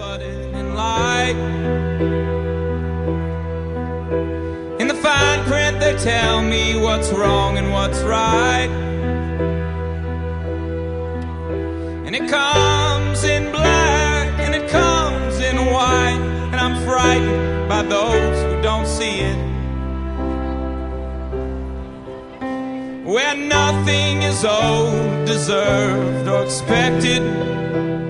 flooded in light. In the fine print they tell me what's wrong and what's right. And it comes in black and it comes in white. And I'm frightened by those who don't see it. Where nothing is owed, deserved, or expected.